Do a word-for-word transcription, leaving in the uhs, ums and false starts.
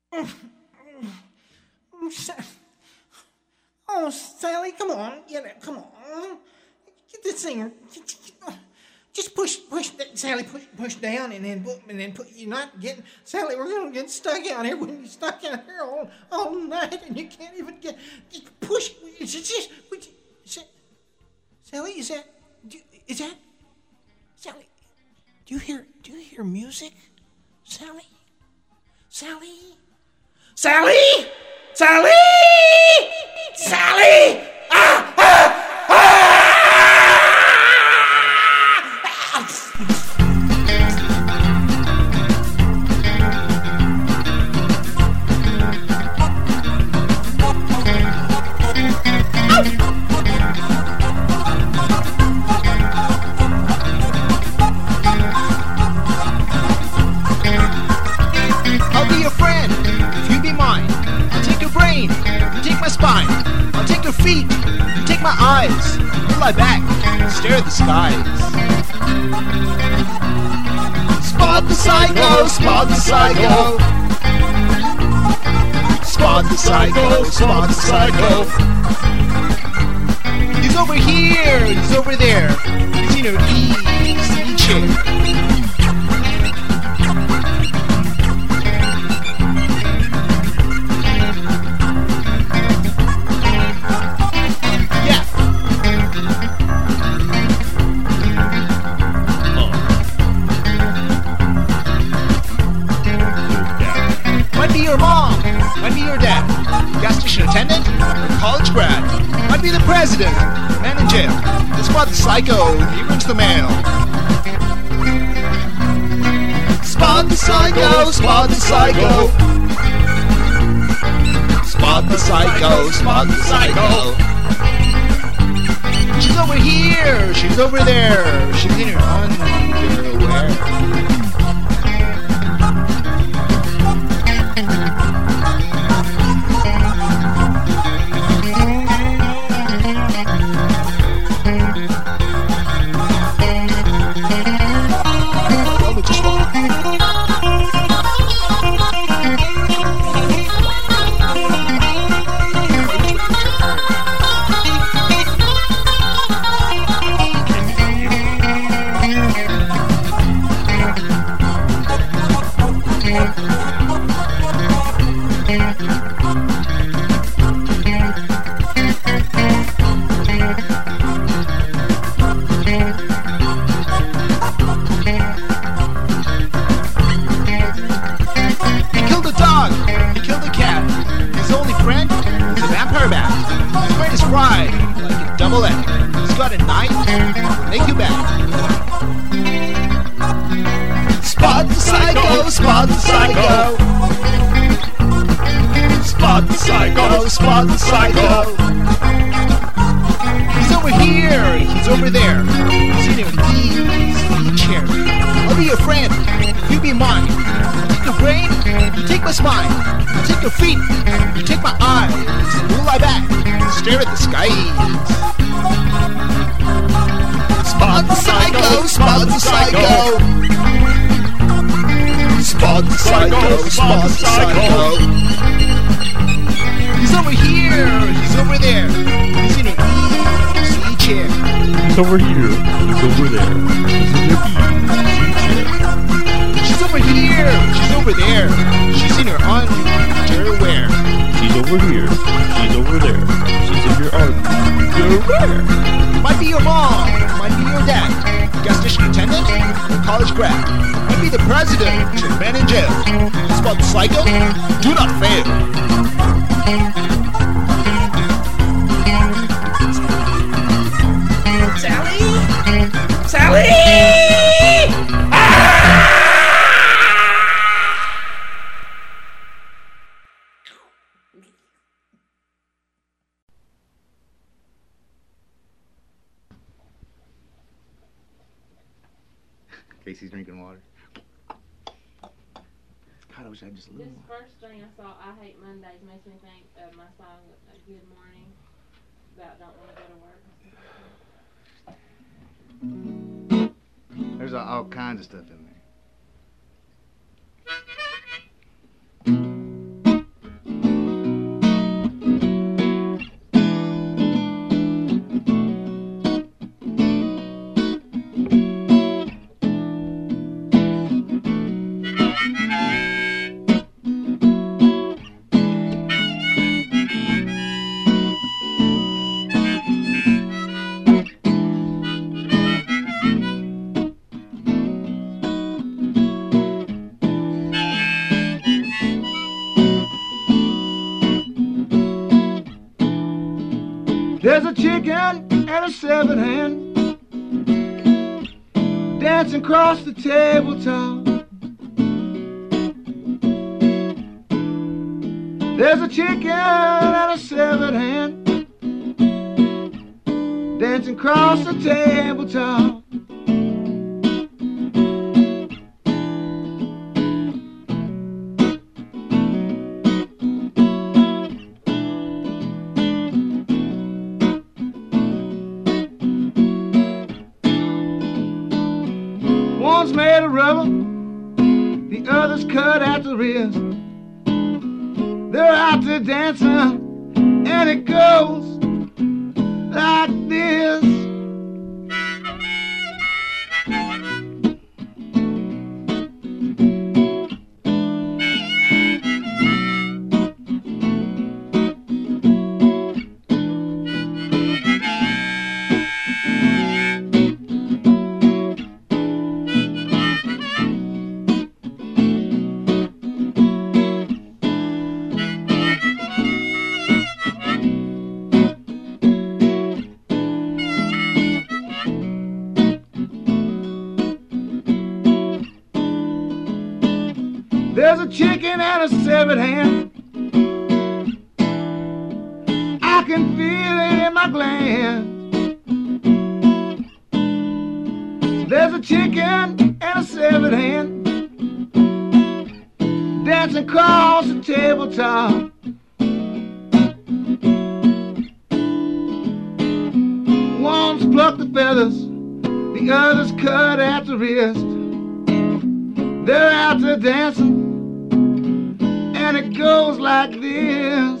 Oh, Sally, come on, get it, come on, get this thing. Just push, push, Sally, push, push down, and then, and then put. You're not getting, Sally. We're gonna get stuck out here. We're gonna be stuck out here all, all night, and you can't even get. Just push. It's just, just, Sally, is that, is that, Sally? Do you hear? Do you hear music, Sally? Sally? Sally? Sally? Sally! Ah! Ah! Ah! I'll be your friend if you be mine. I'll take your brain, you take my spine. I'll take your feet, you take my eyes. We'll lie back and stare at the skies. Spot the psycho, spot the psycho. Spot the psycho, spot the psycho. He's over here, he's over there. He's in your easy chair. Your mom, might be your dad, gas station attendant, or college grad, might be the president, man in jail. This spot the psycho, he brings the mail. Spot the psycho, spot the psycho. Spot the psycho, spot the psycho. She's over here, she's over there, she's in her underwear. Spot the psycho. Spot the psycho. Spot the psycho. He's over here. He's over there. He's in your easy chair. I'll be your friend. You be mine. I'll take your brain. You take my spine. I'll take your feet. You take my eyes. We'll lie back and stare at the skies. Spot the psycho. Spot the psycho. Spot the psycho, spot the psycho. He's over here, he's over there. He's in an easy chair. He's over here, he's over there. He's in your easy chair. She's over here, she's over there. She's in her underwear. She's over here, she's over there. She's in your underwear. Might be your mom, might be your dad, gas station attendant, or college grad. Might be the president, or man in jail. Spot the psycho, do not fail. Sally? Sally! Ah! Casey's drinking water. God, I wish I had just a little This more. first thing I saw, I Hate Mondays, makes me think of my song, uh, Good Morning, about don't want to go to work. There's all, all kinds of stuff in there. There's a chicken and a severed hand dancing across the tabletop. There's a chicken and a severed hand dancing across the tabletop. One's made of rubber, the other's cut at the wrist. They're out there dancing, and it goes like this. There's a chicken and a severed hand. I can feel it in my gland. There's a chicken and a severed hand dancing across the tabletop. One's plucked the feathers, the other's cut at the wrist. They're out there dancing, and it goes like this.